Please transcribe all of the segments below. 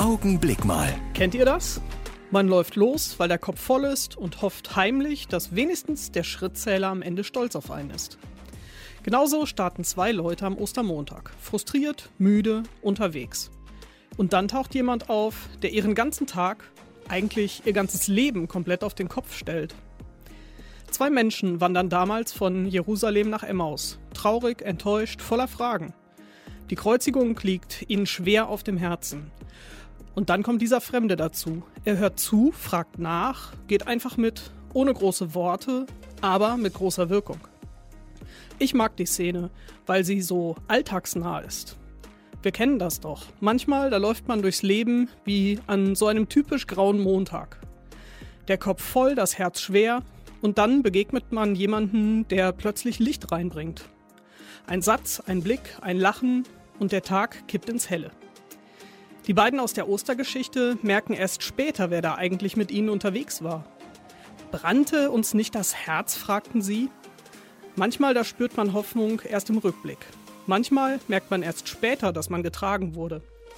Augenblick mal. Kennt ihr das? Man läuft los, weil der Kopf voll ist und hofft heimlich, dass wenigstens der Schrittzähler am Ende stolz auf einen ist. Genauso starten 2 Leute am Ostermontag. Frustriert, müde, unterwegs. Und dann taucht jemand auf, der ihren ganzen Tag, eigentlich ihr ganzes Leben komplett auf den Kopf stellt. 2 Menschen wandern damals von Jerusalem nach Emmaus. Traurig, enttäuscht, voller Fragen. Die Kreuzigung liegt ihnen schwer auf dem Herzen. Und dann kommt dieser Fremde dazu. Er hört zu, fragt nach, geht einfach mit, ohne große Worte, aber mit großer Wirkung. Ich mag die Szene, weil sie so alltagsnah ist. Wir kennen das doch. Manchmal, da läuft man durchs Leben wie an so einem typisch grauen Montag. Der Kopf voll, das Herz schwer und dann begegnet man jemanden, der plötzlich Licht reinbringt. Ein Satz, ein Blick, ein Lachen und der Tag kippt ins Helle. Die beiden aus der Ostergeschichte merken erst später, wer da eigentlich mit ihnen unterwegs war. Brannte uns nicht das Herz, fragten sie. Manchmal, da spürt man Hoffnung erst im Rückblick. Manchmal merkt man erst später, dass man getragen wurde.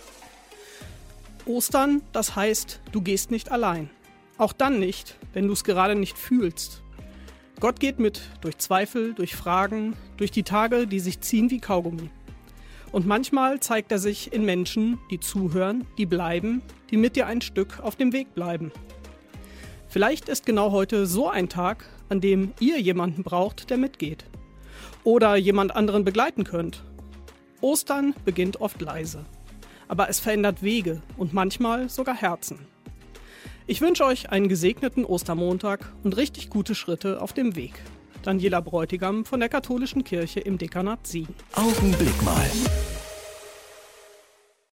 Ostern, das heißt, du gehst nicht allein. Auch dann nicht, wenn du es gerade nicht fühlst. Gott geht mit durch Zweifel, durch Fragen, durch die Tage, die sich ziehen wie Kaugummi. Und manchmal zeigt er sich in Menschen, die zuhören, die bleiben, die mit dir ein Stück auf dem Weg bleiben. Vielleicht ist genau heute so ein Tag, an dem ihr jemanden braucht, der mitgeht. Oder jemand anderen begleiten könnt. Ostern beginnt oft leise. Aber es verändert Wege und manchmal sogar Herzen. Ich wünsche euch einen gesegneten Ostermontag und richtig gute Schritte auf dem Weg. Daniela Bräutigam von der Katholischen Kirche im Dekanat Siegen. Augenblick mal.